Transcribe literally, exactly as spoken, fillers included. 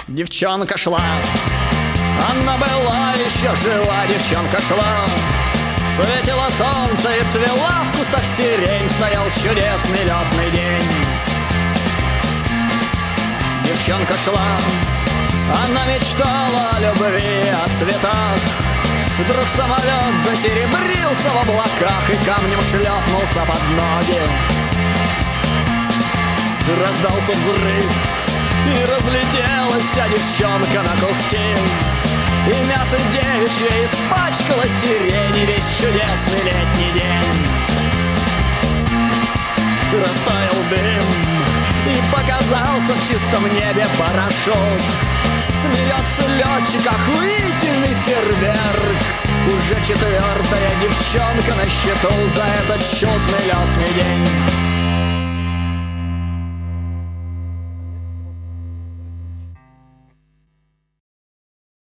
Девчонка шла, она была еще жива. Девчонка шла, светило солнце и цвела в кустах сирень. Стоял чудесный летный день. Девчонка шла, она мечтала о любви, о цветах. Вдруг самолет засеребрился в облаках и камнем шлепнулся под ноги. Раздался взрыв, и разлетелась вся девчонка на куски. И мясо девичье испачкало сирень, и весь чудесный летний день. Растаял дым, и показался в чистом небе парашют. Смеется летчик, охуительный фейерверк. Уже четвертая девчонка на счету за этот чудный летный день.